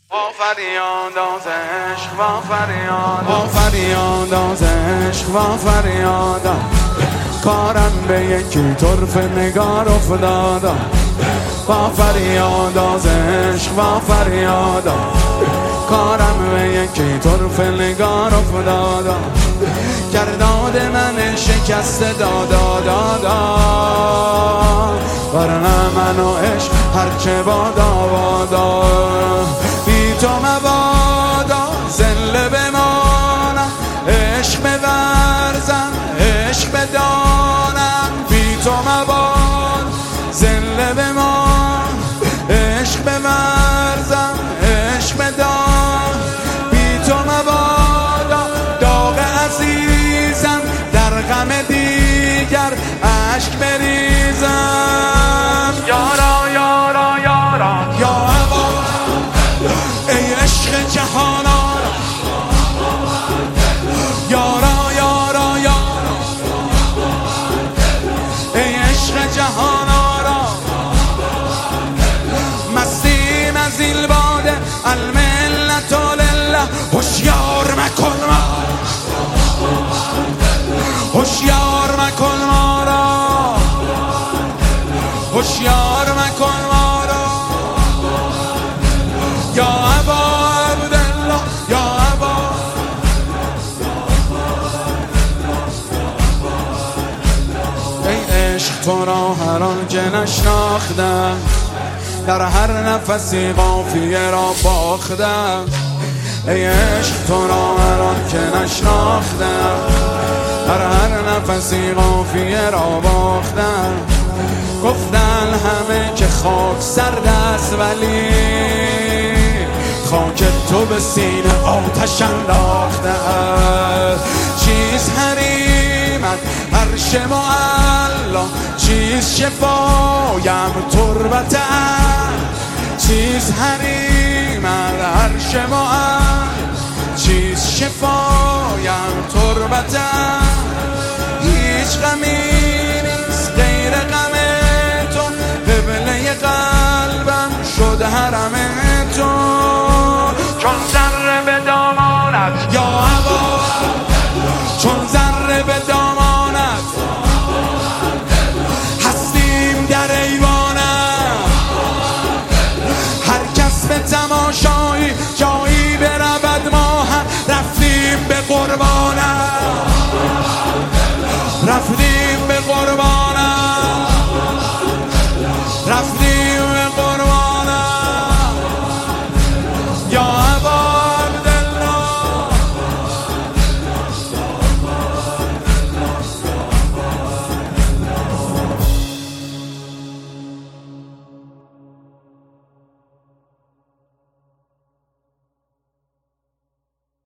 فریاد از عشق و فریاد، فریاد از عشق و فریاد، کارم به یکی طرف نگار افتاد. با فریاد از عشق و فریاد، کارم به یکی طرف نگار افتاد. گرداد من شکست دادا دادا، ورنه من و عشق هرچه بادا بادا. بی تو مبادا زنده بمانم، عشق بورزم عشق بدانم. بی تو مباد زنده بمانم، عشق بورزم عشق بدانم. بی تو مبادا داغ عزیزم در غم دیگر عشق بریزم. یارا یارا یارا یا هوا ای عشق جهانارا، یارا یارا یارا ای عشق جهانارا. مستیم از این باده الملت لله، هوشیار مکن ما، هوشیار مکن ما را، هوشیار مکن ما را. یا ابا عبدالله یا ابا، ای عشق تو را هر آنچه نشناختم، در هر نفسی قافیه را باختم. ای عشق تو را هر آنچه نشناختم، در هر نفسی قافیه را باختم. گفتن همه که خاک سرد است، ولی خاک تو به سینه آتش انداخته است. چیز حریمت عرش معلا، چیز شفایم تربت، چیز حریمت عرش معلا، چیز شفایم تربت. هیچ غمی نیست غیر غم تو، قبله قلبم شد حرم